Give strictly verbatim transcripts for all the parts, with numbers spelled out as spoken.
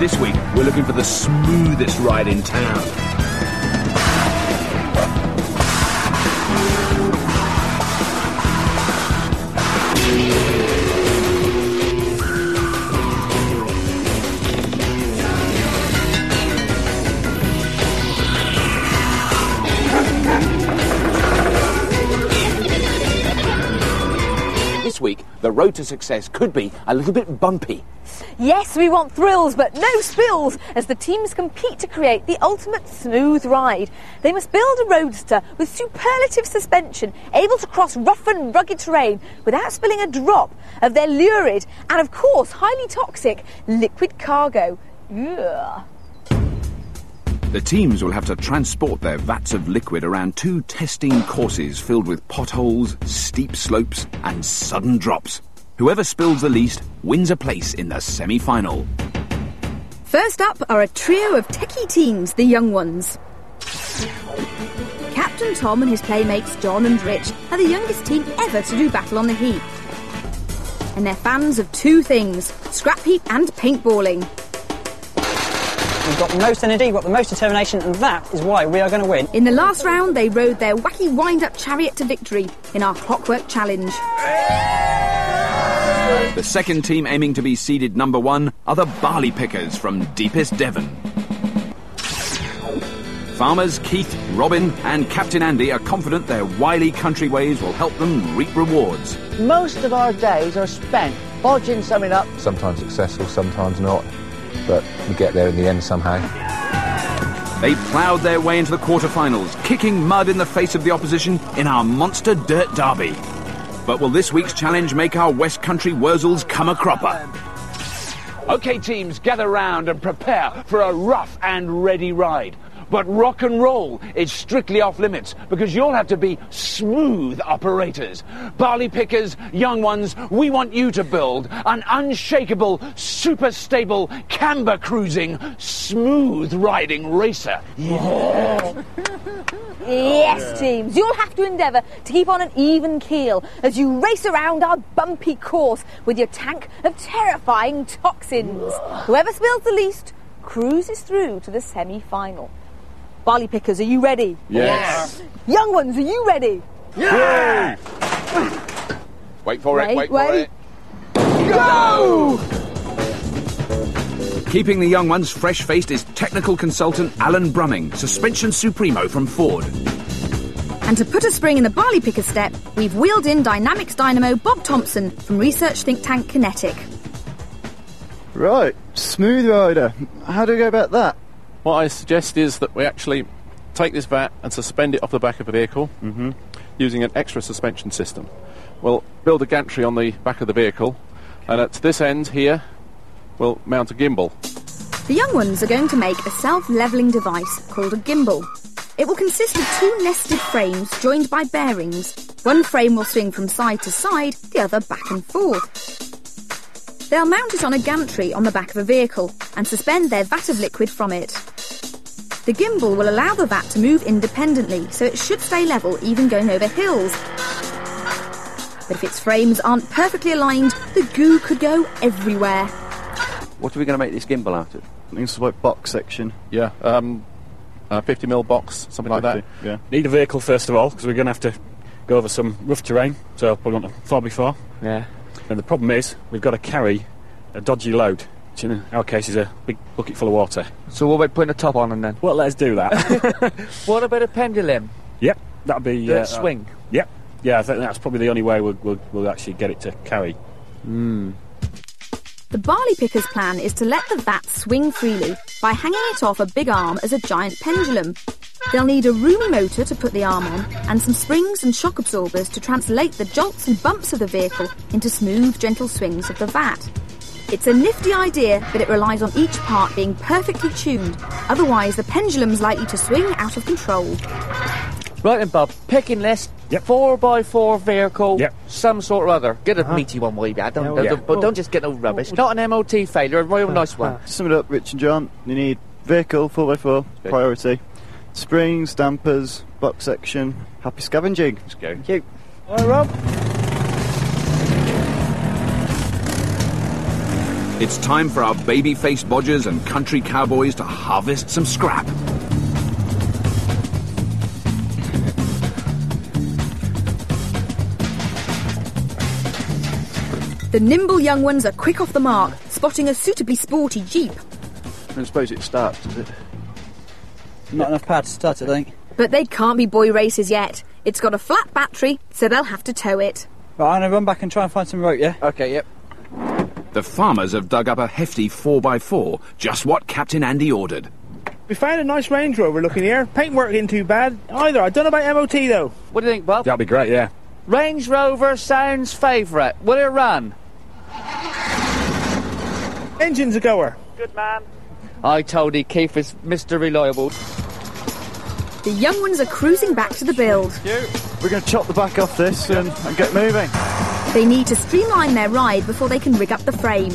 This week, we're looking for the smoothest ride in town. This week, the road to success could be a little bit bumpy. Yes, we want thrills, but no spills, as the teams compete to create the ultimate smooth ride. They must build a roadster with superlative suspension, able to cross rough and rugged terrain without spilling a drop of their lurid and, of course, highly toxic liquid cargo. Ugh. The teams will have to transport their vats of liquid around two testing courses filled with potholes, steep slopes and sudden drops. Whoever spills the least wins a place in the semi-final. First up are a trio of techie teams, the young ones. Captain Tom and his playmates John and Rich are the youngest team ever to do battle on the heap. And they're fans of two things, scrap heap and paintballing. We've got the most energy, we've got the most determination, and that is why we are going to win. In the last round, they rode their wacky wind-up chariot to victory in our Clockwork Challenge. The second team aiming to be seeded number one are the Barley Pickers from deepest Devon. Farmers Keith, Robin and Captain Andy are confident their wily country ways will help them reap rewards. Most of our days are spent bodging something up. Sometimes successful, sometimes not, but we get there in the end somehow. They ploughed their way into the quarterfinals, kicking mud in the face of the opposition in our monster dirt derby. But will this week's challenge make our West Country Wurzels come a cropper? OK, teams, gather round and prepare for a rough and ready ride. But rock and roll is strictly off limits because you'll have to be smooth operators. Barley Pickers, young ones, we want you to build an unshakable, super stable, camber cruising, smooth riding racer. Yeah. Yes, teams, you'll have to endeavour to keep on an even keel as you race around our bumpy course with your tank of terrifying toxins. Whoever spills the least cruises through to the semi-final. Barley Pickers, are you ready? Yes. Young ones, are you ready? Yeah! Wait for it, wait, wait for it. Go! Keeping the young ones fresh-faced is technical consultant Alan Brumming, suspension supremo from Ford. And to put a spring in the Barley Picker step, we've wheeled in Dynamics Dynamo Bob Thompson from research think tank Kinetic. Right, smooth rider. How do we go about that? What I suggest is that we actually take this vat and suspend it off the back of the vehicle mm-hmm. using an extra suspension system. We'll build a gantry on the back of the vehicle, and at this end here, we'll mount a gimbal. The young ones are going to make a self-levelling device called a gimbal. It will consist of two nested frames joined by bearings. One frame will swing from side to side, the other back and forth. They'll mount it on a gantry on the back of a vehicle and suspend their vat of liquid from it. The gimbal will allow the vat to move independently, so it should stay level even going over hills. But if its frames aren't perfectly aligned, the goo could go everywhere. What are we going to make this gimbal out of? I think it's like box section. Yeah, um, a fifty mil box, something like that. Yeah. Need a vehicle first of all, because we're going to have to go over some rough terrain, so probably not far before. Yeah. And the problem is, we've got to carry a dodgy load, which in our case is a big bucket full of water. So what about putting a top on and then? Well, let's do that. What about a pendulum? Yep, that'd be... The Uh, swing? Uh, yep. Yeah, I think that's probably the only way we'll, we'll, we'll actually get it to carry. Hmm. The Barley Pickers' plan is to let the vat swing freely by hanging it off a big arm as a giant pendulum. They'll need a roomy motor to put the arm on and some springs and shock absorbers to translate the jolts and bumps of the vehicle into smooth, gentle swings of the vat. It's a nifty idea, but it relies on each part being perfectly tuned. Otherwise, the pendulum's likely to swing out of control. Right then, Bob. Picking list. Yep. Four by four vehicle. Yep. Some sort or other. Get a Uh-huh. meaty one, way bad. Don't, Yeah, don't, yeah. don't- but don't just get no rubbish. Not an M O T failure. A real nice one. To sum it up, Rich and John, you need vehicle, four by four, Okay. priority. Springs, dampers, box section. Happy scavenging. Let's go. Thank you. All right, Rob. It's time for our baby-faced bodgers and country cowboys to harvest some scrap. The nimble young ones are quick off the mark, spotting a suitably sporty Jeep. I don't suppose it starts, does it? Not enough power to start it, I think. But they can't be boy racers yet. It's got a flat battery, so they'll have to tow it. Right, I'm going to run back and try and find some rope, yeah? Okay, yep. The farmers have dug up a hefty four by four, just what Captain Andy ordered. We found a nice Range Rover looking here. Paintwork isn't too bad either. I don't know about M O T though. What do you think, Bob? That'd be great, yeah. Range Rover sounds favourite. Will it run? Engine's a goer. Good man. I told you Keith is Mister Reliable. The young ones are cruising back to the build. We're going to chop the back off this and, and get moving. They need to streamline their ride before they can rig up the frame.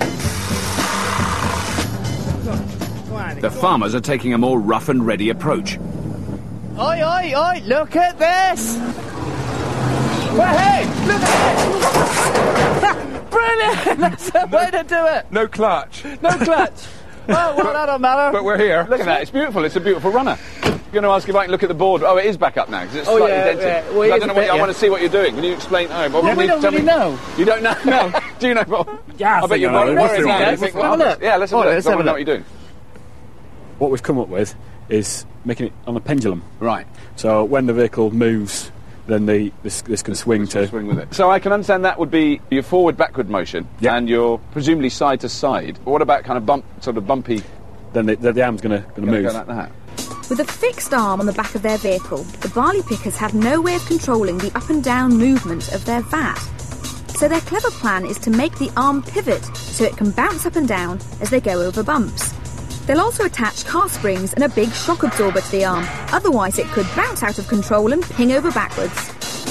The farmers are taking a more rough and ready approach. Oi, oi, oi, look at this! Well, hey, look at it! Brilliant! That's the way to do it! No clutch. No clutch. Oh, well, that don't matter. But we're here. Look at that, it's beautiful, it's a beautiful runner. I'm going to ask if I can look at the board. Oh, it is back up now, because it's Oh, slightly yeah, dented. yeah. Well, it I is don't know a what, bit, I yeah. want to see what you're doing. Can you explain? Oh, Bob, Yeah, can we you don't tell really me? know. You don't know? No. Do you know, Bob? Yeah, I I bet think you're I know. worried What's about the it. idea? You think, Have well, a look. Yeah, let's have Oh, a look. let's I have a want to know look. what you're doing. What we've come up with is making it on a pendulum. Right. So when the vehicle moves, then the this, this can swing to... Swing with it. So I can understand that would be your forward-backward motion, Yeah. and your presumably side-to-side. But what about kind of bump, sort of bumpy... Then the, the, the arm's going to Gonna move. go like that? With a fixed arm on the back of their vehicle, the barley pickers have no way of controlling the up and down movement of their vat. So their clever plan is to make the arm pivot so it can bounce up and down as they go over bumps. They'll also attach car springs and a big shock absorber to the arm, otherwise it could bounce out of control and ping over backwards.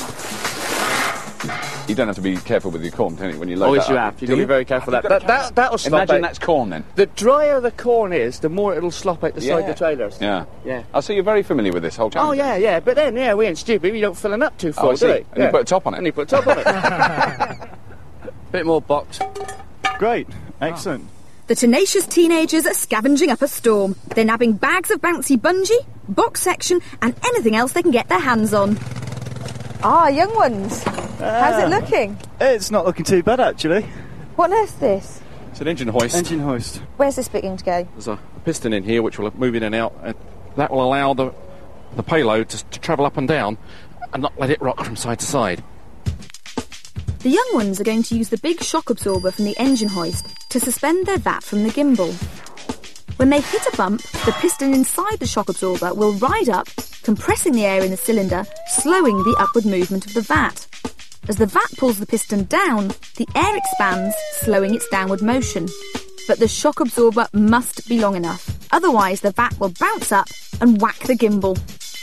You don't have to be careful with your corn, do you, when you load Oh, yes, that you up? have. You've got to be very careful of that. That, that. That'll stop Imagine it. that's corn, then. The drier the corn is, the more it'll slop out the side of the trailers. Yeah. Yeah. Oh, so you're very familiar with this whole challenge? Oh, yeah, yeah. But then, yeah, we ain't stupid. We don't fill it up too full, Oh, I see. do we? And yeah. you put a top on it? And you put a top on it. Bit more box. Great. Excellent. The tenacious teenagers are scavenging up a storm. They're nabbing bags of bouncy bungee, box section, and anything else they can get their hands on. Ah, young ones. How's it looking? It's not looking too bad, actually. What on earth's this? It's an engine hoist. Engine hoist. Where's this bit going to go? There's a piston in here which will move in and out, and that will allow the the payload to, to travel up and down and not let it rock from side to side. The young ones are going to use the big shock absorber from the engine hoist to suspend their vat from the gimbal. When they hit a bump, the piston inside the shock absorber will ride up, compressing the air in the cylinder, slowing the upward movement of the vat. As the vat pulls the piston down, the air expands, slowing its downward motion. But the shock absorber must be long enough, otherwise the vat will bounce up and whack the gimbal.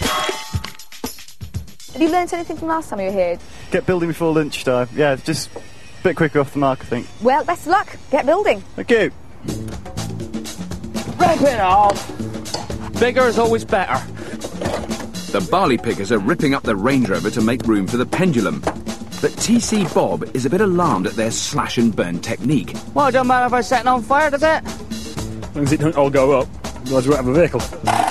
Have you learnt anything from last time you were here? Get building before lunchtime. Yeah, just a bit quicker off the mark, I think. Well, best of luck. Get building. Thank you. Rip it off! Bigger is always better. The barley pickers are ripping up the Range Rover to make room for the pendulum. But T C Bob is a bit alarmed at their slash and burn technique. Well, it don't matter if I set it on fire, does it? As long as it don't all go up, otherwise we won't have a vehicle.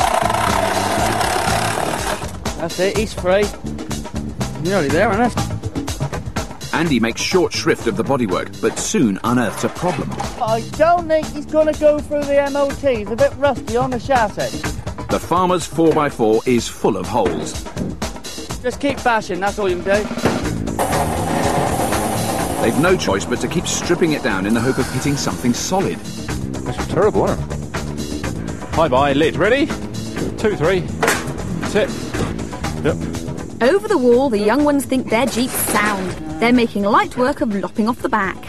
That's it, he's free. You're nearly there, aren't you? Andy makes short shrift of the bodywork, but soon unearths a problem. I don't think he's going to go through the M O T. He's a bit rusty on the chassis. The farmer's four by four is full of holes. Just keep bashing, that's all you can do. They've no choice but to keep stripping it down in the hope of hitting something solid. That's terrible, isn't it? Bye-bye, lid. Ready? Two, three. That's it. Yep. Over the wall, the young ones think their Jeep's sound. They're making light work of lopping off the back.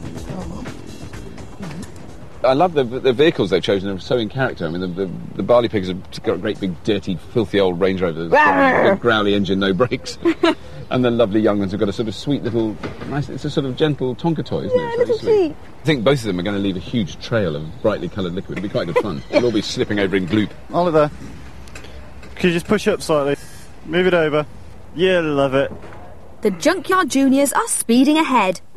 I love the, the vehicles they've chosen. They're so in character. I mean, the, the, the barley pickers have got a great big, dirty, filthy old Range Rover. Big growly engine, no brakes. And the lovely young ones have got a sort of sweet little, nice, it's a sort of gentle Tonka toy, isn't Yeah, it? It's little very sweet. Jeep. I think both of them are going to leave a huge trail of brightly coloured liquid. It'll be quite good fun. We'll all be slipping over in gloop. Oliver, could you just push up slightly? Move it over. Yeah, love it. The Junkyard Juniors are speeding ahead.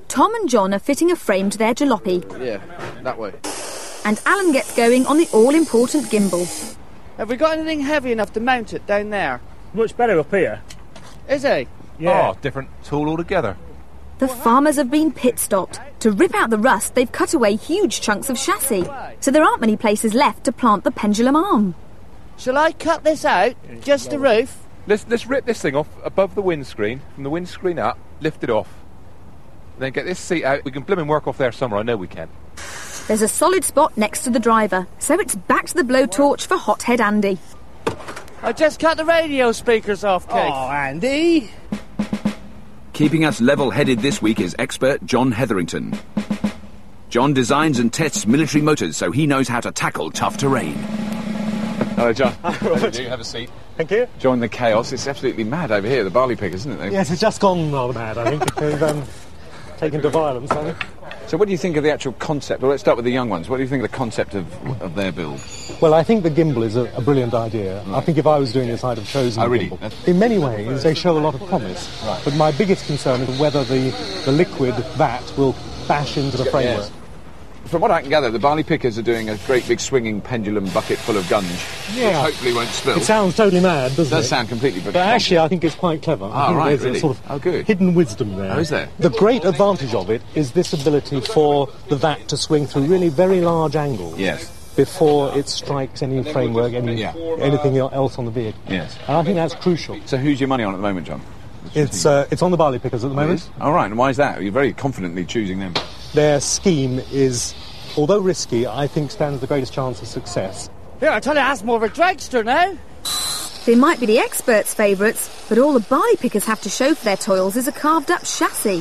Tom and John are fitting a frame to their jalopy, Yeah, that way. and Alan gets going on the all-important gimbal. Have we got anything heavy enough to mount it down there? Much better up here. Is he? Yeah. Oh, different tool altogether. The farmers have been pit-stopped. To rip out the rust, they've cut away huge chunks of chassis, so there aren't many places left to plant the pendulum arm. Shall I cut this out? Just the roof? Let's let's rip this thing off above the windscreen, from the windscreen up, lift it off. Then get this seat out. We can blimmin' work off there somewhere, I know we can. There's a solid spot next to the driver, so it's back to the blowtorch for Hothead Andy. I just cut the radio speakers off, Keith. Oh, Andy. Keeping us level-headed this week is expert John Hetherington. John designs and tests military motors, so he knows how to tackle tough terrain. Hello, John. Hi, How do you have a seat? Thank you. Join the chaos. It's absolutely mad over here, the barley pickers, isn't it? They've... Yes, it's just gone rather mad, I think. They've um, taken to violence, I think. So what do you think of the actual concept? Well, let's start with the young ones. What do you think of the concept of, of their build? Well, I think the gimbal is a, a brilliant idea. Right. I think if I was doing this, I'd have chosen oh, the really? gimbal. That's... In many ways, they show a lot of promise. Right. But my biggest concern is whether the, the liquid vat will bash into the framework. Yes. From what I can gather, the barley pickers are doing a great big swinging pendulum bucket full of gunge, yeah. which hopefully won't spill. It sounds totally mad, doesn't it? It does sound completely... But actually, I think it's quite clever. I Oh, think right, there's really? a sort of oh, good. hidden wisdom there. Oh, is there? The great advantage of it is this ability for the vat to swing through really very large angles. Yes. Before it strikes any framework, any yeah. anything else on the vehicle. Yes. And I think that's crucial. So who's your money on at the moment, John? It's uh, it's on the barley pickers at the moment. All right, and why is that? You're very confidently choosing them. Their scheme is, although risky, I think stands the greatest chance of success. Here, I tell you, that's more of a dragster now. They might be the experts' favourites, but all the barley pickers have to show for their toils is a carved-up chassis.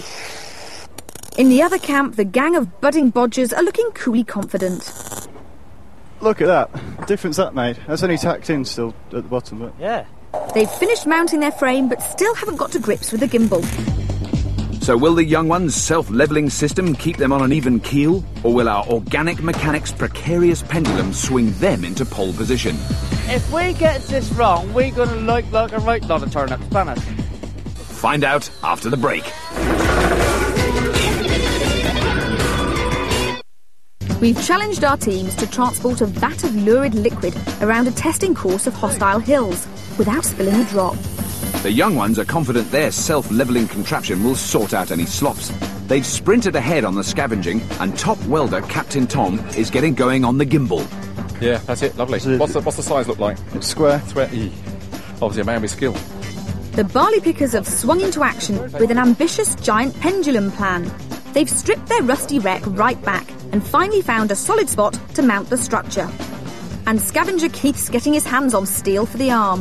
In the other camp, the gang of budding bodgers are looking coolly confident. Look at that. Difference that made. That's only tacked in still at the bottom, but... Yeah. They've finished mounting their frame, but still haven't got to grips with the gimbal. So will the young ones' self-levelling system keep them on an even keel, or will our organic mechanics' precarious pendulum swing them into pole position? If we get this wrong, we're going to look like a right lot of turnips, Spanish. Find out after the break. We've challenged our teams to transport a vat of lurid liquid around a testing course of hostile hills without spilling a drop. The young ones are confident their self-levelling contraption will sort out any slops. They've sprinted ahead on the scavenging, and top welder Captain Tom is getting going on the gimbal. Yeah, that's it, lovely. What's the, what's the size look like? It's square. Square, e. Obviously a man with skill. The barley pickers have swung into action with an ambitious giant pendulum plan. They've stripped their rusty wreck right back and finally found a solid spot to mount the structure. And scavenger Keith's getting his hands on steel for the arm.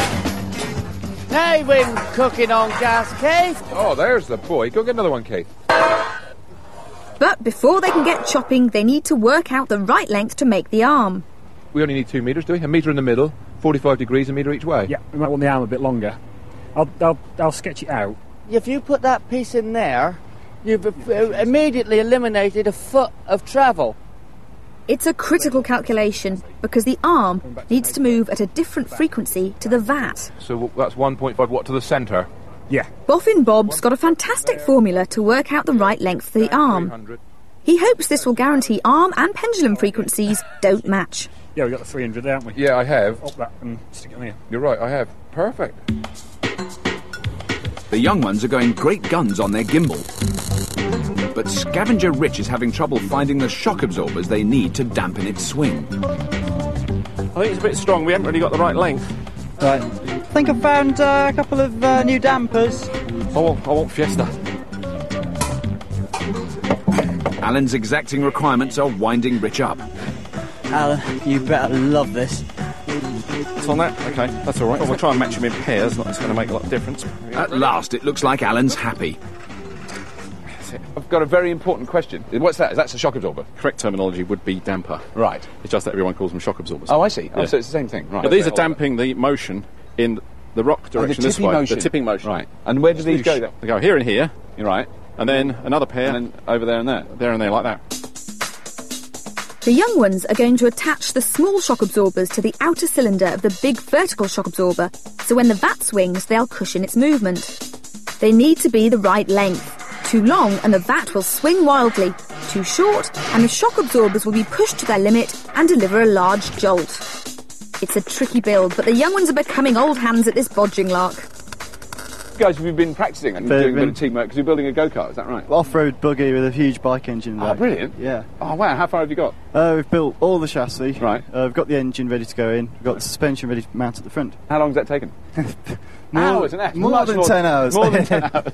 Hey, we're cooking on gas, Keith. Oh, there's the boy. Go get another one, Keith. But before they can get chopping, they need to work out the right length to make the arm. We only need two metres, do we? A metre in the middle, forty-five degrees, a metre each way. Yeah, we might want the arm a bit longer. I'll, I'll, I'll sketch it out. If you put that piece in there, you've immediately eliminated a foot of travel. It's a critical calculation because the arm needs to move at a different frequency to the vat. So that's one point five watt to the centre. Yeah. Boffin Bob's got a fantastic formula to work out the right length for the arm. He hopes this will guarantee arm and pendulum frequencies don't match. Yeah, we've got the three hundred, haven't we? Yeah, I have. Up that and stick it on here. You're right, I have. Perfect. The young ones are going great guns on their gimbal. But Scavenger Rich is having trouble finding the shock absorbers they need to dampen its swing. I think it's a bit strong. We haven't really got the right length. Right. I think I've found uh, a couple of uh, new dampers. I want, I want Fiesta. Alan's exacting requirements are winding Rich up. Alan, you better love this. It's on that? Okay, that's all right. Well, we'll try and match them in pairs. It's going to make a lot of difference. At last, it looks like Alan's happy. I've got a very important question. What's that? Is that a shock absorber? Correct terminology would be damper. Right. It's just that everyone calls them shock absorbers. Oh, I see. Oh, Yeah. so it's the same thing. Right. But these are damping the motion in the rock Oh, the direction this tipping way. motion. The tipping motion. Right. And where do these go then? They go here and here. You're right. And then another pair. And then over there and there. There and there, like that. The young ones are going to attach the small shock absorbers to the outer cylinder of the big vertical shock absorber, so when the vat swings, they'll cushion its movement. They need to be the right length. Too long and the vat will swing wildly. Too short and the shock absorbers will be pushed to their limit and deliver a large jolt. It's a tricky build, but the young ones are becoming old hands at this bodging lark. Guys, have you been practising and They've doing a bit been- of teamwork because you're building a go-kart, is that right? Off-road buggy with a huge bike engine. Oh, back. brilliant. Yeah. Oh, wow, how far have you got? Uh, we've built all the chassis. Right. Uh, we've got the engine ready to go in. We've got the suspension ready to mount at the front. How long has that taken? More- hours and hours. more Much than ten hours. More than ten hours.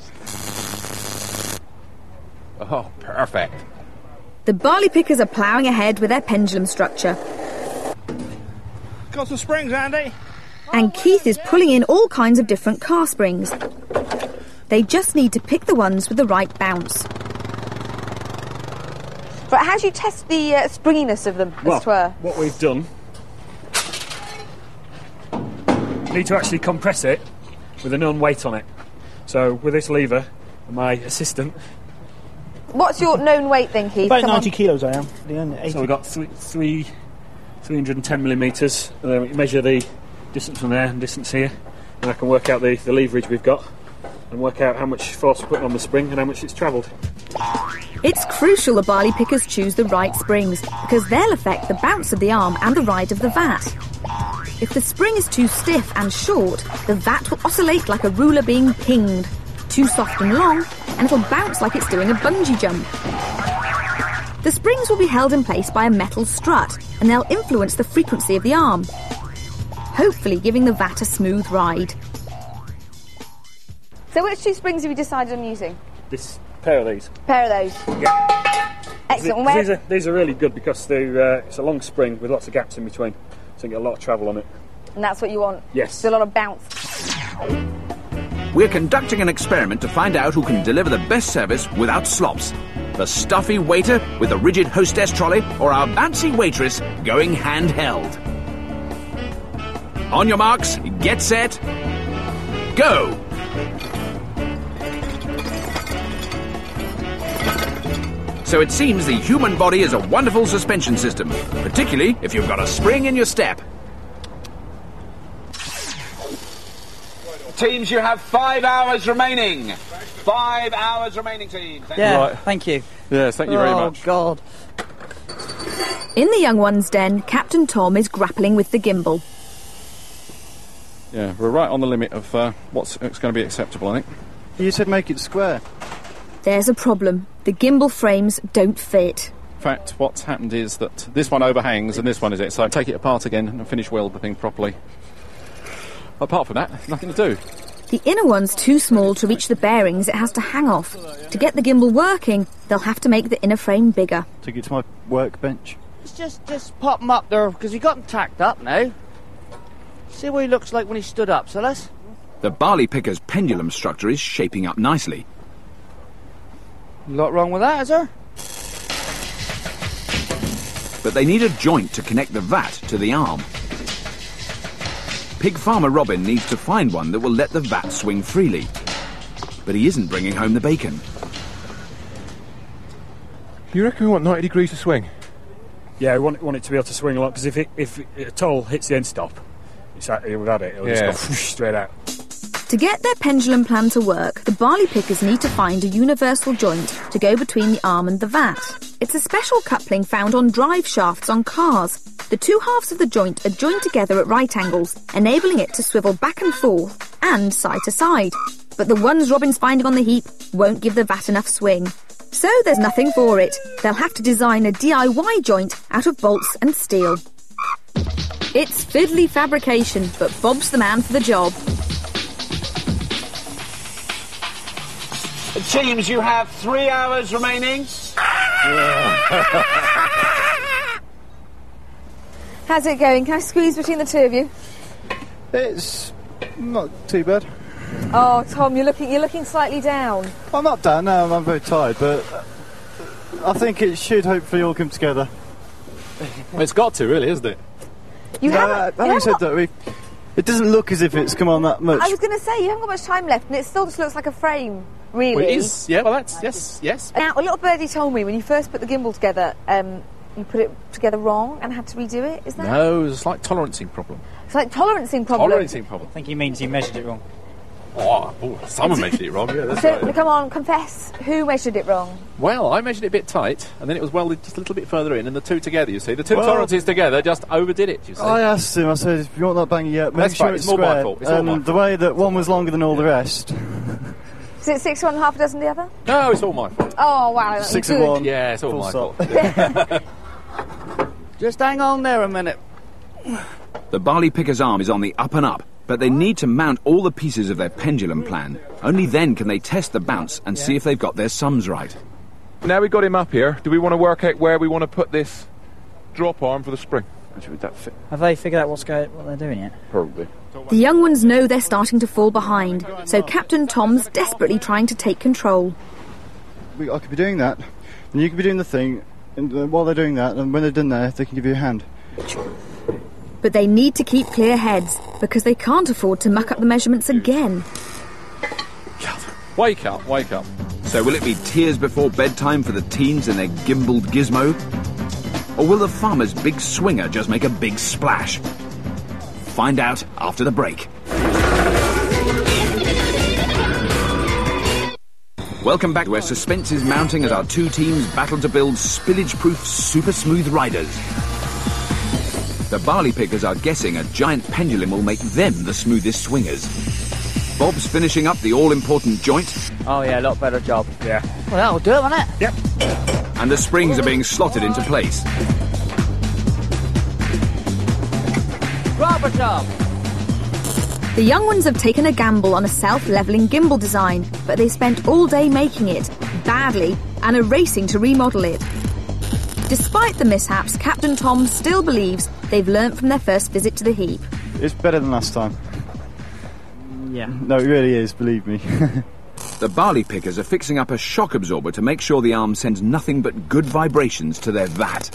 Oh, perfect. The barley pickers are ploughing ahead with their pendulum structure. Got some springs, Andy. And Keith is pulling in all kinds of different car springs. They just need to pick the ones with the right bounce. Right, how do you test the uh, springiness of them, Well, as it were? what we've done, need to actually compress it with a known weight on it. So with this lever, my assistant. What's your known weight then, Keith? About Come ninety on. kilos I am. Yeah, eighty. So we've got three, three, three hundred ten millimetres, and then we measure the distance from there and distance here, and I can work out the, the leverage we've got, and work out how much force we're putting on the spring and how much it's travelled. It's crucial the barley pickers choose the right springs, because they'll affect the bounce of the arm and the ride of the vat. If the spring is too stiff and short, the vat will oscillate like a ruler being pinged. Too soft and long, and it'll bounce like it's doing a bungee jump. The springs will be held in place by a metal strut, and they'll influence the frequency of the arm, hopefully giving the vat a smooth ride. So which two springs have you decided on using? This pair of these. Pair of those. Yeah. Excellent. These, Where- these, are, these are really good because they're, uh, it's a long spring with lots of gaps in between, so you get a lot of travel on it. And that's what you want? Yes. So a lot of bounce. We're conducting an experiment to find out who can deliver the best service without slops. The stuffy waiter with the rigid hostess trolley, or our bouncy waitress going handheld. On your marks, get set, go! So it seems the human body is a wonderful suspension system, particularly if you've got a spring in your step. Teams, you have five hours remaining. Five hours remaining, teams. Thank Yeah, Right. thank you. Yes, thank you very Oh, much. God. In the young one's den, Captain Tom is grappling with the gimbal. Yeah, we're right on the limit of uh, what's going to be acceptable, I think. You said make it square. There's a problem. The gimbal frames don't fit. In fact, what's happened is that this one overhangs and this one is it. So I take it apart again and finish weld the thing properly. Apart from that, there's nothing to do. The inner one's too small to reach the bearings it has to hang off. To get the gimbal working, they'll have to make the inner frame bigger. Took it to my workbench. Let's just, just pop him up there, because he got him tacked up now. See what he looks like when he stood up, so let's... The barley picker's pendulum structure is shaping up nicely. A lot wrong with that, is there? But they need a joint to connect the vat to the arm. Pig farmer Robin needs to find one that will let the vat swing freely. But he isn't bringing home the bacon. You reckon we want ninety degrees to swing? Yeah, we want, want it to be able to swing a lot, because if, it, if a toll hits the end stop, it's like, we've had it, it'll Yeah. just go whoosh, straight out. To get their pendulum plan to work, the barley pickers need to find a universal joint to go between the arm and the vat. It's a special coupling found on drive shafts on cars. The two halves of the joint are joined together at right angles, enabling it to swivel back and forth and side to side. But the ones Robin's finding on the heap won't give the vat enough swing. So there's nothing for it. They'll have to design a D I Y joint out of bolts and steel. It's fiddly fabrication, but Bob's the man for the job. Teams, you have three hours remaining. How's it going? Can I squeeze between the two of you? It's not too bad. Oh, Tom, you're looking you're looking slightly down. I'm not down now, I'm very tired, but I think it should hopefully all come together. It's got to, really, isn't it? You no, haven't, I- you having haven't said got- that, we, it doesn't look as if it's come on that much. I was going to say, you haven't got much time left, and it still just looks like a frame, really. Well, it is. Yeah, well, that's, yes, yes. Now, a little birdie told me when you first put the gimbal together, um, you put it together wrong and had to redo it. Is that? No, there's a slight tolerancing problem. It's like tolerancing problem. Tolerancing problem. I think he means he measured it wrong. Oh, oh, someone measured it wrong. Yeah, that's So, right. come on, confess. Who measured it wrong? Well, I measured it a bit tight, and then it was welded just a little bit further in, and the two together, you see. The two Well- tolerances together just overdid it, you see. I asked him, I said, if you want that banging yet, make That's sure right, it's it's more my square. fault, it's all And my the way that one was longer than all the rest. Is it six one, half a dozen the other? No, it's all my fault. Oh, wow. Six good. of one. Yeah, it's all Full my stop. fault. Just hang on there a minute. The barley picker's arm is on the up and up, but they need to mount all the pieces of their pendulum plan. Only then can they test the bounce and see if they've got their sums right. Now we've got him up here, do we want to work out where we want to put this drop arm for the spring? Actually, would that fit? Have they figured out what's going, what they're doing yet? Probably. The young ones know they're starting to fall behind, so Captain Tom's desperately trying to take control. We, I could be doing that, and you could be doing the thing, and uh, while they're doing that, and when they're done there, they can give you a hand. But they need to keep clear heads, because they can't afford to muck up the measurements again. Wake up, wake up. So will it be tears before bedtime for the teens and their gimbaled gizmo? Or will the farmer's big swinger just make a big splash? Find out after the break. Welcome back, where suspense is mounting as our two teams battle to build spillage-proof super smooth riders. The barley pickers are guessing a giant pendulum will make them the smoothest swingers. Bob's finishing up the all-important joint, Oh, yeah, a lot better job. Yeah. Well, that'll do it, won't it? Yep. and the springs are being slotted into place. Proper job. The young ones have taken a gamble on a self-levelling gimbal design, but they spent all day making it, badly, and are racing to remodel it. Despite the mishaps, Captain Tom still believes they've learnt from their first visit to the heap. It's better than last time. Yeah. No, it really is, believe me. The barley pickers are fixing up a shock absorber to make sure the arm sends nothing but good vibrations to their vat.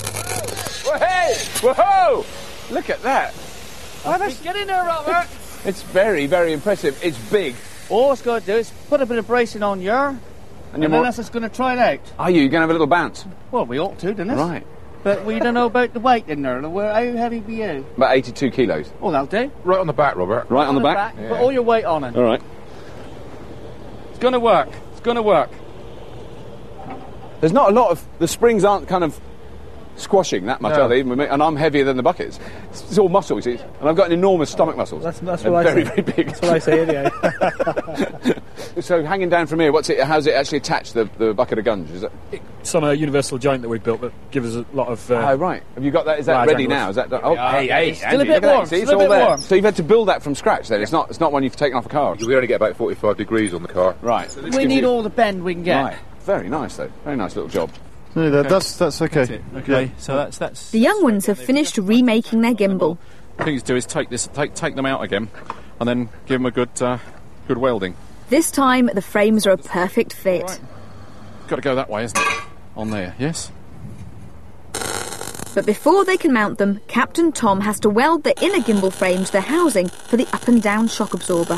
Whoa! Whoa! Look at that. Oh, that's... Get in there, Robert. It's very, very impressive. It's big. All it's got to do is put a bit of bracing on you, and, And, then you're more... that's just going to try it out. Are you? You're going to have a little bounce? Well, we ought to, don't it? Right. But we don't know about the weight in there. Where- How heavy be you? About eighty-two kilos. Oh, that'll do. Right on the back, Robert. Right on, the back? Put all your weight on it. All right. It's going to work. It's going to work. There's not a lot of... The springs aren't kind of squashing that much, No. are they? Even with me? And I'm heavier than the buckets. It's, it's all muscle, you see. And I've got an enormous stomach muscles. That's, that's They're what I very, say. very big. That's what I say anyway. So hanging down from here, what's it? How's it actually attached, the, the bucket of guns? Is it? It's on a universal joint that we've built that gives us a lot of... Uh, Oh, right. Have you got that? Is that large ready angles. now? Is that done? Oh, Yeah, hey, hey, it's still a Andy, bit look at that. warm, See, it's still a all bit there. warm. So you've had to build that from scratch then? It's not It's not one you've taken off a car? We only get about forty-five degrees on the car. Right. We need all the bend we can get. Right. Very nice, though. Very nice little job. No, that, that's that's okay. Okay, so that's... that's The young ones have finished remaking their gimbal. thing to do is take this, take take them out again, and then give them a good uh, good welding. This time, the frames are a perfect fit. Got to go that way, isn't it? On there, yes. But before they can mount them, Captain Tom has to weld the inner gimbal frame to the housing for the up and down shock absorber.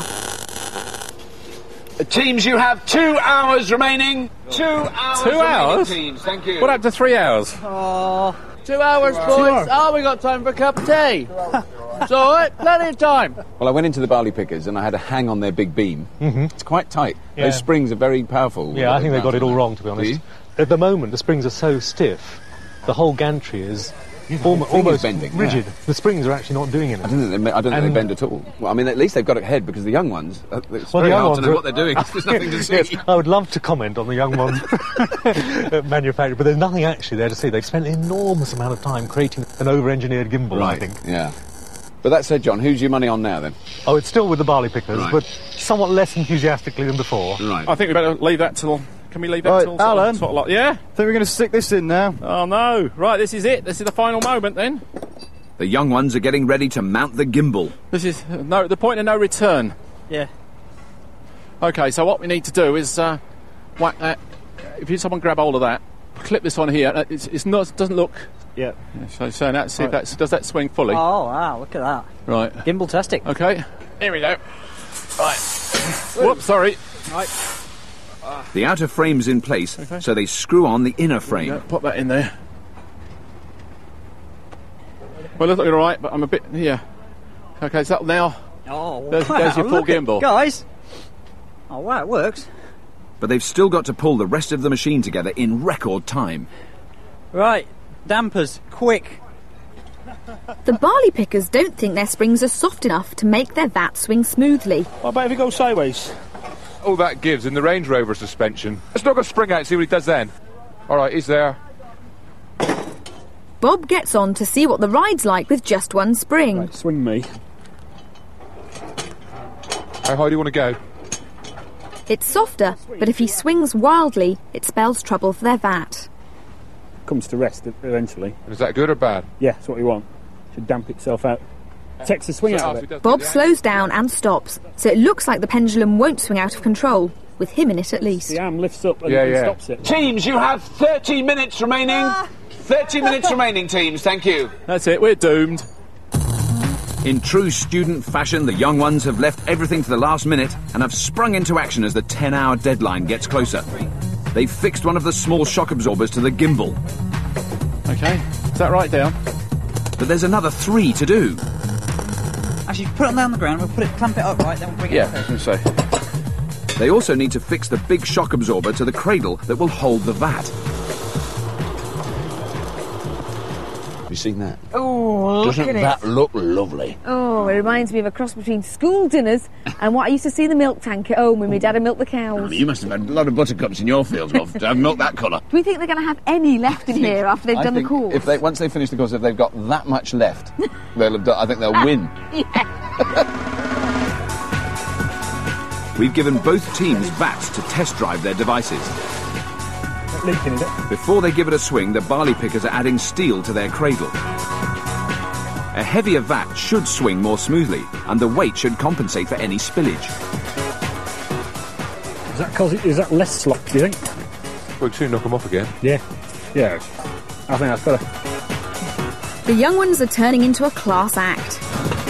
Teams, you have two hours remaining. Two hours Two remaining, hours? teams. Thank you. What happened to three hours? Oh, two hours, boys. Oh, we got time for a cup of tea. It's all right. Plenty of time. Well, I went into the barley pickers and I had a hang on their big beam. Mm-hmm. It's quite tight. Yeah. Those springs are very powerful. Yeah, I think they got it all wrong, to be Do honest. you? At the moment, the springs are so stiff, the whole gantry is almo- thing is almost bending, rigid. yeah. The springs are actually not doing I anything. don't think they, I don't think they And- bend at all. Well, I mean, at least they've got it ahead because the young ones, uh, it's Well, very the young hard ones to know are- what they're doing. 'Cause there's nothing to see. Yes, I would love to comment on the young ones manufactured, but there's nothing actually there to see. They've spent an enormous amount of time creating an over-engineered gimbal, I Right, think. yeah. But that said, John, who's your money on now then? Oh, it's still with the barley pickers, Right. but somewhat less enthusiastically than before. Right. I think we better leave that till. Can we leave that Right, till? sort of- Alan. Sort of like, yeah. I think we're going to stick this in now. Oh no! Right, this is it. This is the final moment. Then The young ones are getting ready to mount the gimbal. this is uh, no the point of no return. Yeah. Okay, so what we need to do is uh, whack that. If you someone grab hold of that, clip this on here. uh, It's, it's not. It doesn't look. Yeah. So, so that see if that's does that swing fully. Oh, wow, look at that. Right. Gimbal testing. Okay. Here we go. Right. Whoops. Sorry. Right. The outer frame's in place, Okay. so they screw on the inner frame. Yeah, pop that in there. Well, it's looking all right, but I'm a bit. Yeah. Okay, so now Oh, There's- wow, there's your full look at- gimbal. Guys, Oh, wow, it works. But they've still got to pull the rest of the machine together in record time. Right, dampers, quick. The barley pickers don't think their springs are soft enough to make their vat swing smoothly. What about if it goes sideways? All that gives in the Range Rover suspension. Let's knock a spring out and see what he does then. All right, he's there. Bob gets on to see what the ride's like with just one spring. Right, swing me. How high do you want to go? It's softer, but if he swings wildly, it spells trouble for their vat. Comes to rest eventually. And is that good or bad? Yeah, that's what we want. Should damp itself out. Takes the swing out of it. Bob slows down and stops, so it looks like the pendulum won't swing out of control, with him in it at least. The arm lifts up and, Yeah, and yeah. stops it. Teams, you have thirty minutes remaining. Ah. thirty minutes remaining, teams. Thank you. That's it, we're doomed. In true student fashion, the young ones have left everything to the last minute and have sprung into action as the ten-hour deadline gets closer. They've fixed one of the small shock absorbers to the gimbal. OK, is that right, Dale? But there's another three to do. Actually, put it on the ground, we'll put it, clamp it up, right, then we'll bring Yeah, it I up. was going to say. They also need to fix the big shock absorber to the cradle that will hold the vat. Have you seen that? Oh, look Doesn't at that it. look lovely? Oh, it reminds me of a cross between school dinners and what I used to see in the milk tank at home when my dad had milked the cows. You must have had a lot of buttercups in your fields, Bob, to have milk that colour. Do we think they're going to have any left in here after they've I done the think course? If they once they finish the course, if they've got that much left, they'll have done, I think they'll win. We've given both teams vats to test drive their devices. Leaking, is it? Before they give it a swing, the barley pickers are adding steel to their cradle. A heavier vat should swing more smoothly, and the weight should compensate for any spillage. Is that, cause it, is that less slop, do you think? We'll soon knock him off again. Yeah. Yeah. I think that's better. The young ones are turning into a class act.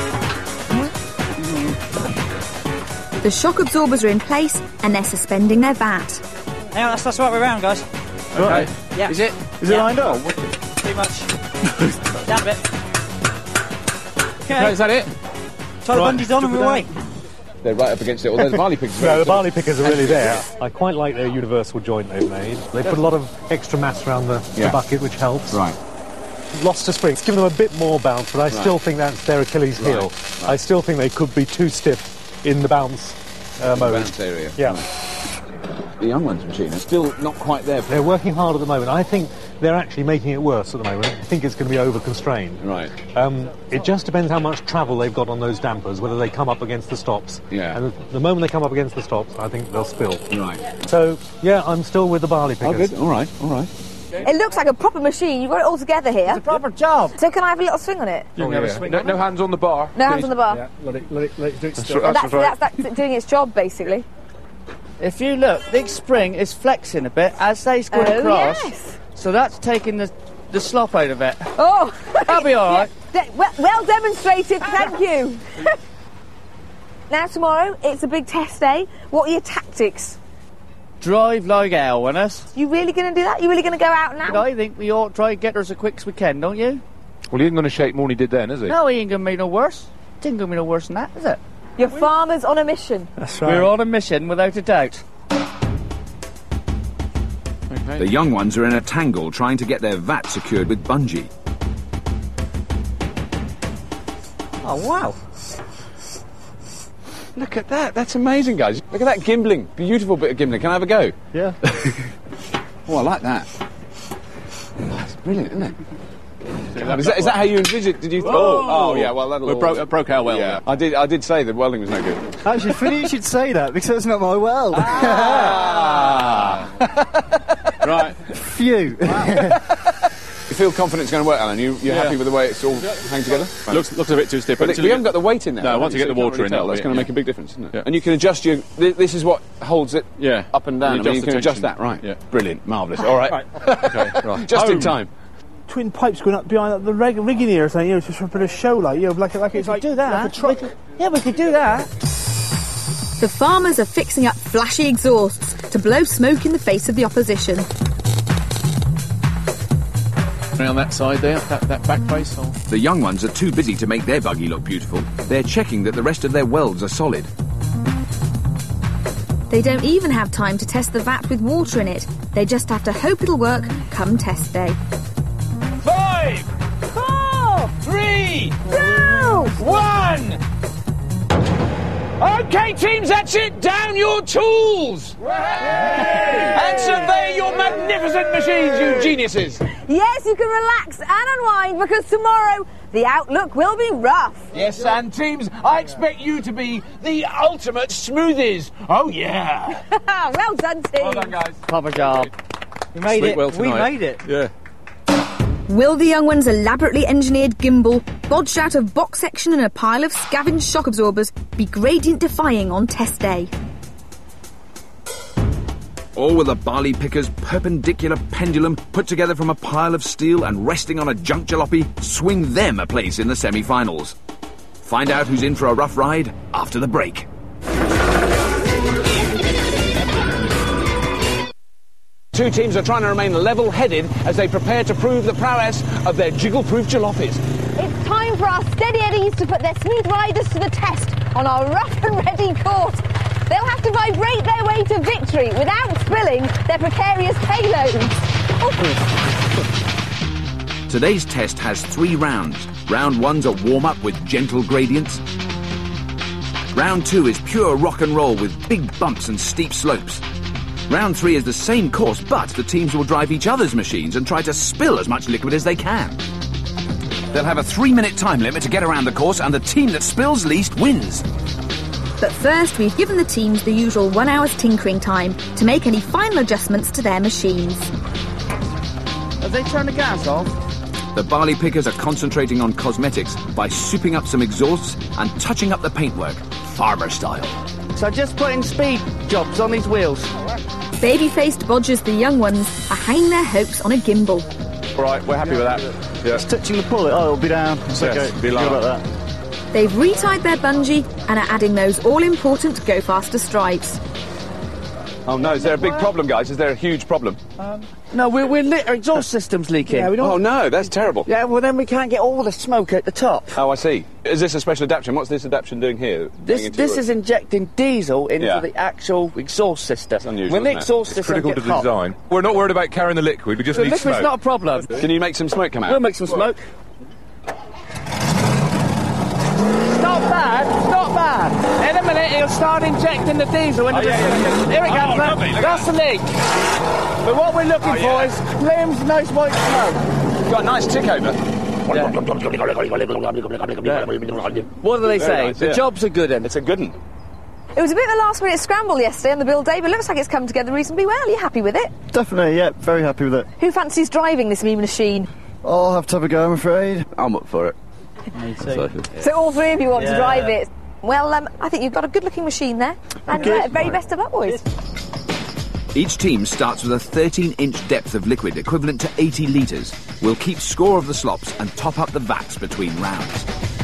The shock absorbers are in place and they're suspending their vat. Hang on, that's, that's right way round, guys. OK. Yeah. Is it? Is it Yeah. lined up? Too much. Down a bit. OK, Okay. is that it? Tie the bungees on and we're away. They're right up against it. Well, there's barley pickers. No, the barley pickers are really there. I quite like their universal joint they've made. They put a lot of extra mass around the, Yeah. the bucket, which helps. Right. Lost to springs, given them a bit more bounce, but I still think that's their Achilles heel. Right, right. I still think they could be too stiff in the bounce uh, mode. Bounce area. Yeah. The young ones machine are still not quite there. They're working hard at the moment. I think they're actually making it worse at the moment. I think it's going to be over-constrained. Right. Um, it just depends how much travel they've got on those dampers, whether they come up against the stops. Yeah. And the, the moment they come up against the stops, I think they'll spill. Right. So, yeah, I'm still with the barley Oh, pickers. good. All right. All right. It looks like a proper machine. You've got it all together here. It's a proper job. So can I have a little swing on it? Oh, can have a yeah. swing no, on no it. hands on the bar. No hands on the bar. Yeah, let it, let it, let it do its That's stuff. right. That's, right. that's, that's doing its job, basically. If you look, the spring is flexing a bit as they squid Oh, across. yes. So that's taking the the slop out of it. Oh, That'll be all right. Yeah, de- well, well demonstrated, thank you. Now tomorrow, it's a big test day. What are your tactics? Drive like hell, Winnes. You really going to do that? You really going to go out But now? I think we ought to try and get her as quick as we can, don't you? Well, he ain't going to shake more than he did then, is he? No, he ain't going to be no worse. It ain't going to be no worse than that, is it? Your farmer's on a mission. That's We're on a mission, without a doubt. The young ones are in a tangle trying to get their vat secured with bungee. Oh, wow. Look at that. That's amazing, guys. Look at that gimbling. Beautiful bit of gimbling. Can I have a go? Yeah. Oh, I like that. Oh, that's brilliant, isn't it? God, is, that, is that how you envisaged? Did you? Oh, oh, yeah. Well, that'll. We all- broke, broke our well. Yeah, I did. I did say that welding was no good. Actually, funny you should say that because that's not my well. Ah. Right. Phew. You feel confident it's going to work, Alan? You, you're Yeah. happy with the way it's all hanging together? Looks, looks a bit too stiff. But until we you haven't got the weight in there. No, have once we? you get So the can't water really in, tell. that'll That's be- going to yeah. make a big difference, isn't it? Yeah. And you can adjust your. Th- this is what holds it Yeah. up and down. You I mean, you adjust can the adjust tension. that, right? Yeah. Brilliant, marvellous. All right. Okay, right. Just in Home. time. Twin pipes going up behind the reg- rigging here, saying, you know, just for a bit of show, like, you know, like, like it's We like, could do that. like a truck. We could- yeah, we could do that. The farmers are fixing up flashy exhausts to blow smoke in the face of the opposition. Around that side there, that, that back face. Or... The young ones are too busy to make their buggy look beautiful. They're checking that the rest of their welds are solid. They don't even have time to test the vat with water in it. They just have to hope it'll work come test day. Five, four, three, two, one. OK, teams, that's it. Down your tools. And survey your magnificent machines, you geniuses. Yes, you can relax and unwind because tomorrow the outlook will be rough. Yes, and teams, I expect you to be the ultimate smoothies. Oh, yeah. Well done, team. Well done, guys. Proper job. We made Sleep it. well we tonight. made it. Yeah. Will the young one's elaborately engineered gimbal, bodged out of box section and a pile of scavenged shock absorbers, be gradient defying on test day? Or will the barley picker's perpendicular pendulum, put together from a pile of steel and resting on a junk jalopy, swing them a place in the semi-finals? Find out who's in for a rough ride after the break. Two teams are trying to remain level-headed as they prepare to prove the prowess of their jiggle-proof jalopies. It's time for our steady eddies to put their smooth riders to the test on our rough and ready course. They'll have to vibrate their way to victory without spilling their precarious payloads. Oh. Today's test has three rounds. Round one's a warm-up with gentle gradients. Round two is pure rock and roll with big bumps and steep slopes. Round three is the same course, but the teams will drive each other's machines and try to spill as much liquid as they can. They'll have a three-minute time limit to get around the course, and the team that spills least wins. But first, we've given the teams the usual one hour's tinkering time to make any final adjustments to their machines. Have they turned the gas off? The barley pickers are concentrating on cosmetics by souping up some exhausts and touching up the paintwork, farmer style. So just putting speed jobs on these wheels. Baby-faced bodgers, the young ones, are hanging their hopes on a gimbal. All right, we're happy with that. Yeah. It's touching the pulley. Oh, it'll be down. It's Yes, okay. be Forget lower. about that. They've retied their bungee and are adding those all-important Go Faster stripes. Oh no, is there a big problem, guys? Is there a huge problem? Um, no, we're, we're lit. Our exhaust system's leaking. Yeah, we don't- Oh, no, that's terrible. Yeah, well then we can't get all the smoke at the top. Oh, I see. Is this a special adaptation? What's this adaptation doing here? This Going into this your- is injecting diesel into Yeah. the actual exhaust system. That's unusual, When the isn't it? exhaust It's system critical to gets hot, design. We're not worried about carrying the liquid, we just the need liquid's smoke. not a problem. Can you make some smoke come out? We'll make some smoke. It's not bad. It's not bad. In a minute, he'll start injecting the diesel into Oh, the yeah, yeah, system. yeah. Here it Oh, comes. look. lovely, look That's at the leak. But what we're looking Oh, for yeah. is flames, nice white smoke. You've got a nice tick over. What do they Very say? nice, the yeah. job's a good one. It's a good one. It was a bit of a last-minute scramble yesterday on the build day, but it looks like it's come together reasonably well. Are you happy with it? Definitely, yeah, very happy with it. Who fancies driving this new machine? I'll have to have a go, I'm afraid. I'm up for it. Me too. So all three of you want Yeah. to drive it. Well, um, I think you've got a good-looking machine there. And Okay. uh, very best of luck, boys. Each team starts with a thirteen-inch depth of liquid equivalent to eighty litres. We'll keep score of the slops and top up the vats between rounds.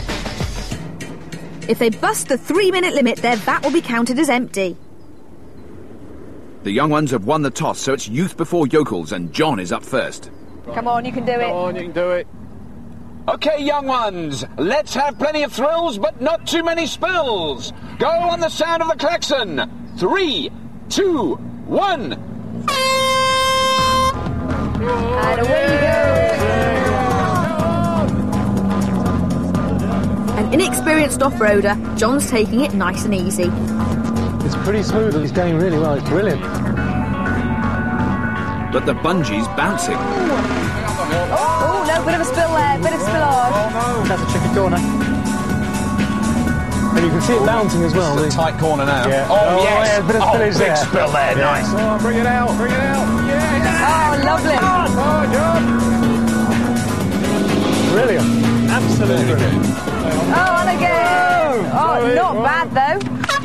If they bust the three-minute limit, their vat will be counted as empty. The young ones have won the toss, so it's youth before yokels, and John is up first. Come on, you can do it. Come on, you can do it. OK, young ones, let's have plenty of thrills, but not too many spills. Go on the sound of the klaxon. Three, two, one. And away you go. An inexperienced off-roader, John's taking it nice and easy. It's pretty smooth and it's going really well. It's brilliant. But the bungee's bouncing. Oh, no, bit of a spill there, bit of spillage. That's a tricky corner. And you can see it bouncing as well. It's a tight corner now. Yeah. Oh, Oh, yes. yeah, a bit of oh, spillage big there. spill there. Yeah. Nice. Oh, bring it out, bring it out. Yeah. Oh, lovely. Oh, John. Brilliant. Absolutely brilliant. Oh, and again. Oh, not bad, though.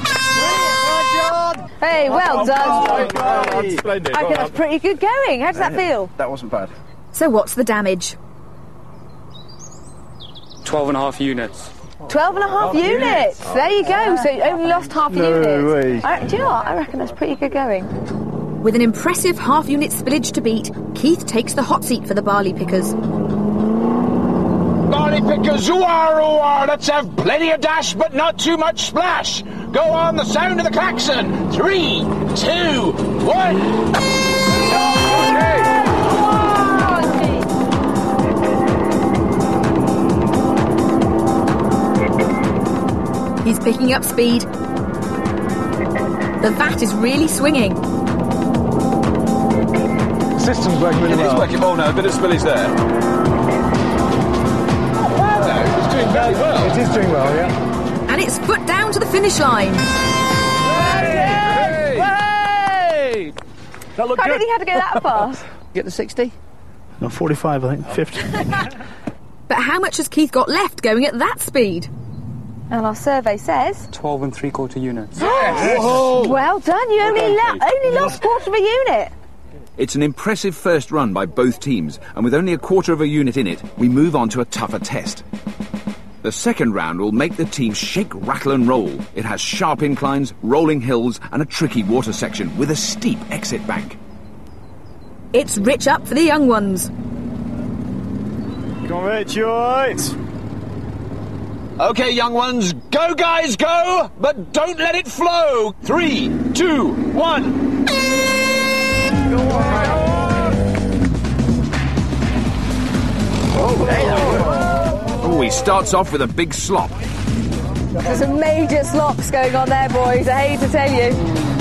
Hey, well done. Oh, splendid. I think that's pretty good going. How does that feel? That wasn't bad. So what's the damage? twelve and a half units. Twelve and a half units. There you go. So you only lost half a No unit. way. I, do you know what? I reckon that's pretty good going. With an impressive half-unit spillage to beat, Keith takes the hot seat for the barley pickers. Barley pickers, ooh-ah, ooh-ah, let's have plenty of dash, but not too much splash. Go on, the sound of the klaxon. Three, two, one. He's picking up speed. The vat is really swinging. The system's working really It well. is working well now, a bit of spillage there. Oh, wow, No, it's doing very well. It is doing well, yeah. And it's foot down to the finish line. Hey! That looked I good. didn't think he had to go that fast. Get the sixty? No, forty-five, I think. fifty. But how much has Keith got left going at that speed? And our survey says... twelve and three quarter units. Well done, you only, lo- only lost quarter of a unit. It's an impressive first run by both teams, and with only a quarter of a unit in it, we move on to a tougher test. The second round will make the team shake, rattle and roll. It has sharp inclines, rolling hills and a tricky water section with a steep exit bank. It's Rich up for the young ones. Come on, Rich, you alright? OK, young ones, go guys, go! But don't let it flow! Three, two, one... Oh, he starts off with a big slop. There's some major slops going on there, boys. I hate to tell you.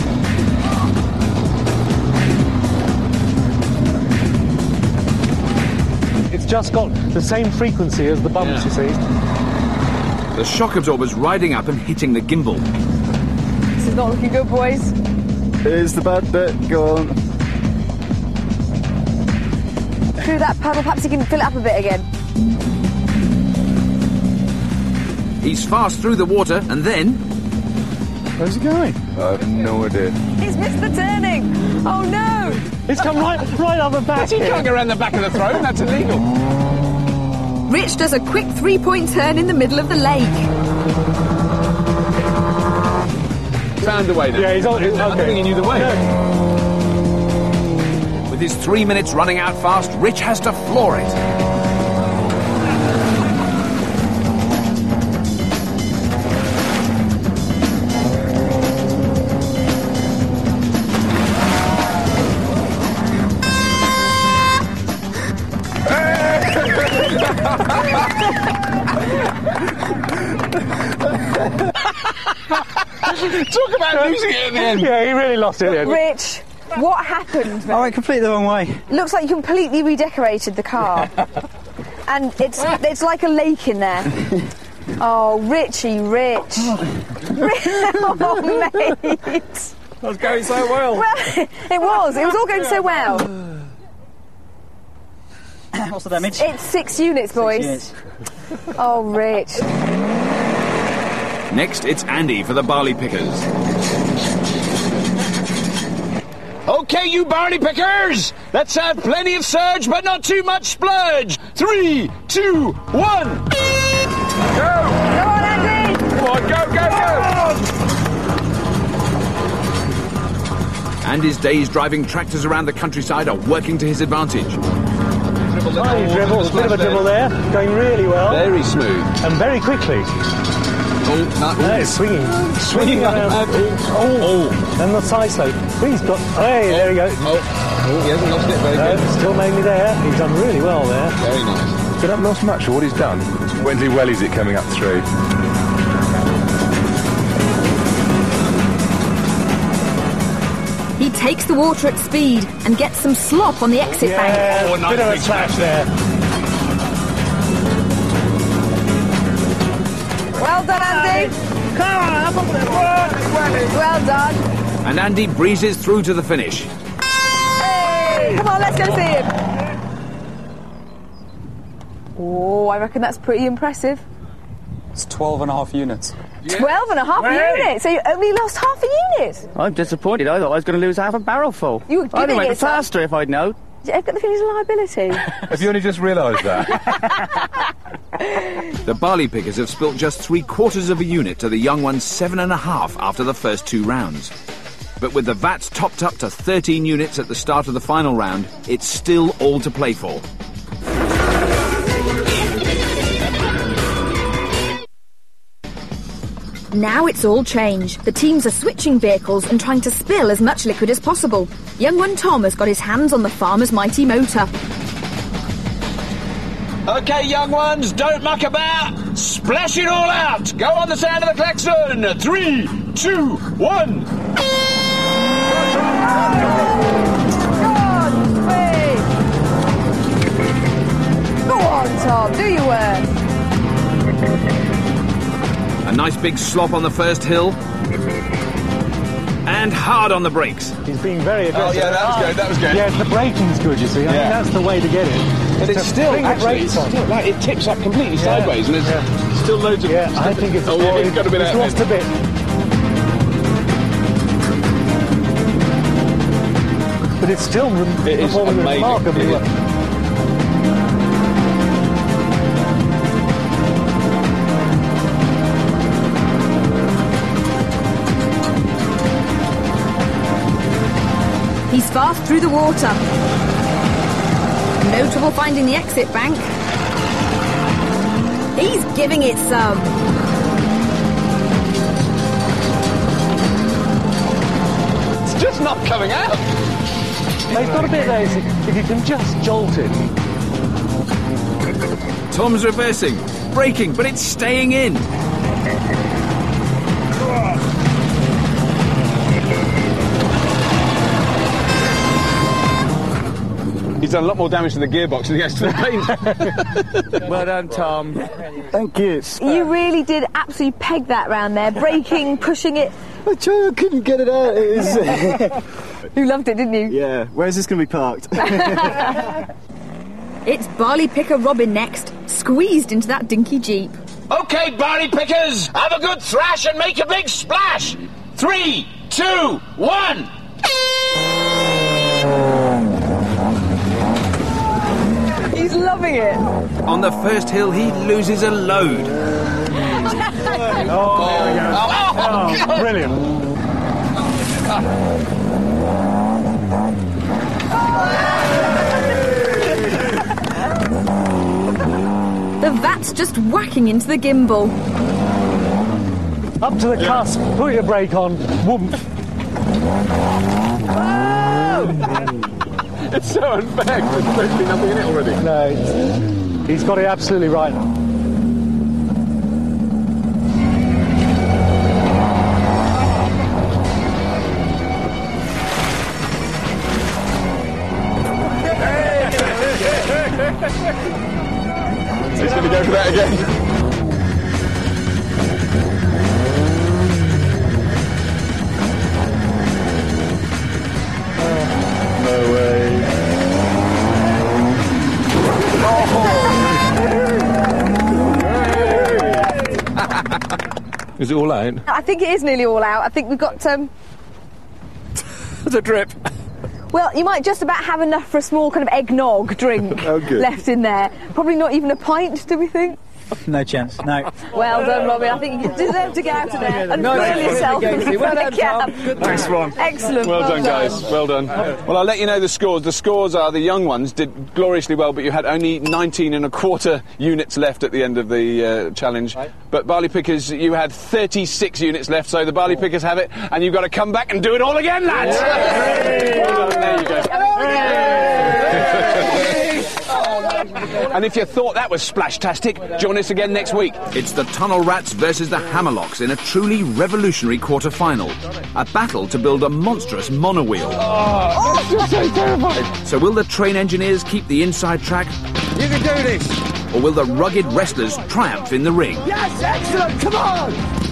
It's just got the same frequency as the bumps, you see. The shock absorber's riding up and hitting the gimbal. This is not looking good, boys. Here's the bad bit. Go on. Through that puddle, perhaps you can fill it up a bit again. He's fast through the water and then... Where's he going? I have no idea. He's missed the turning. Oh no! It's come right, right up the back. You can't go around the back of the throne, that's illegal. Rich does a quick three-point turn in the middle of the lake. Found a way now. Yeah, he's on. I don't think he knew the way. With his three minutes running out fast, Rich has to floor it. Talk about losing it at the end. Yeah, he really lost it at the end. Rich, what happened? I went completely the wrong way. Looks like you completely redecorated the car. And it's it's like a lake in there. Oh, Richie, Rich. Oh, mate. That was going so well. Well, it was. It was all going so well. What's the damage? It's six units, boys. Six Oh, Rich. Next, it's Andy for the barley pickers. OK, you barley pickers! Let's have plenty of surge, but not too much splurge! Three, two, one! Go! Go on, Andy! Come on, go, go, go! Andy's days driving tractors around the countryside are working to his advantage. Tiny dribble, a bit of a dribble there, going really well. Very smooth. And very quickly. Oh, no, No, it's swinging. swinging like around. a mad thing. Oh, and the side slope. He's got. Hey, there we go. Oh, oh, he hasn't lost it. Very No, good. still mainly there. He's done really well there. Very nice. But I've lost much of what he's done. When's he wellies it coming up through? He takes the water at speed and gets some slop on the exit bank. Yeah, Oh, nice bit of a big splash splash. there. Well done, Andy. Come on, up on the Well done. And Andy breezes through to the finish. Hey! Come on, let's go see him. Oh, I reckon that's pretty impressive. It's twelve and a half units. Twelve and a half Hey! units, so you only lost half a unit. I'm disappointed. I thought I was going to lose half a barrel full. You were I'd have giving went it some. faster if I'd known. I've got the feeling it's a liability. Have you only just realised that? The barley pickers have spilt just three quarters of a unit to the young ones' seven and a half after the first two rounds. But with the vats topped up to thirteen units at the start of the final round, it's still all to play for. Now it's all changed. The teams are switching vehicles and trying to spill as much liquid as possible. Young one Tom has got his hands on the farmer's mighty motor. OK, young ones, don't muck about. Splash it all out. Go on the sound of the klaxon. Three, two, one. Go on, Tom, do your work. A nice big slop on the first hill. And hard on the brakes. He's being very aggressive. Oh, yeah, that was good, that was good. Yeah, the braking's good, you see. I Yeah. think that's the way to get it. But it's to still, bring the actually, brakes it's on. still, like, it tips up completely Yeah. sideways, and there's Yeah. still loads of... Yeah, I think it's, Oh, yeah, it's got a bit it's out lost of a it. bit. But it's still re- It is performing amazing. remarkably It is. well. He's fast through the water. No trouble finding the exit bank. He's giving it some. It's just not coming out. They've got a bit there, if you can just jolt it. Tom's reversing, braking, but it's staying in. He's done a lot more damage to the gearbox than he has to the paint. Well done, Tom. Thank you. You really did absolutely peg that round there, braking, pushing it. I tried, I couldn't get it out. It was, You loved it, didn't you? yeah, where's this going to be parked? It's Barley Picker Robin next, squeezed into that dinky Jeep. OK, barley pickers, have a good thrash and make a big splash. Three, two, one. He's loving it. On the first hill, he loses a load. Oh, there we go. Oh, Oh, brilliant. The vat's just whacking into the gimbal. Up to the cusp, put your brake on, whoomp. It's so unfair, because there's supposed to be nothing in it already. No, it's, he's got it absolutely right. He's going to go for that again. No way. Is it all out? I think it is nearly all out. I think we've got, um... There's a drip. well, you might just about have enough for a small kind of eggnog drink Oh, good. left in there. Probably not even a pint, do we think? No chance, no. Well done, Robin. I think you deserve to get out of there and Nice feel one. yourself. Well done, Tom. Good Nice one. Excellent. Well done, guys. Well done. Well, I'll let you know the scores. The scores are the young ones did gloriously well, but you had only nineteen and a quarter units left at the end of the uh, challenge. But Barley Pickers, you had thirty-six units left, so the Barley Pickers have it, and you've got to come back and do it all again, lads. Well done. There you go. And if you thought that was splash-tastic, join us again next week. It's the Tunnel Rats versus the Hammerlocks in a truly revolutionary quarter-final. A battle to build a monstrous monowheel. Oh, that's so terrifying. So will the train engineers keep the inside track? You can do this. Or will the rugged wrestlers triumph in the ring? Yes, excellent. Come on.